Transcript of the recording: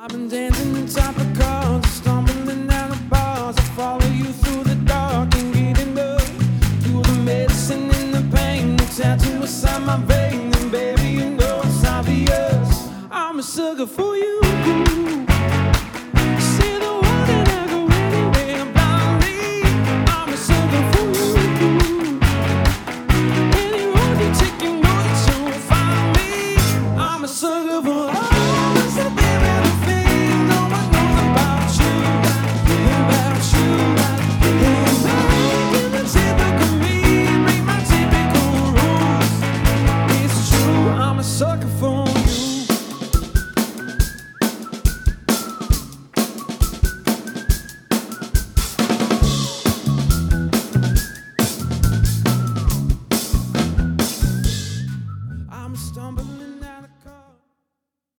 I've been dancing on top of cars, stumbling down the bars. I follow you through the dark and getting up through the medicine and the pain, the tattoo inside my vein. And baby, you know it's obvious, I'm a sucker for you.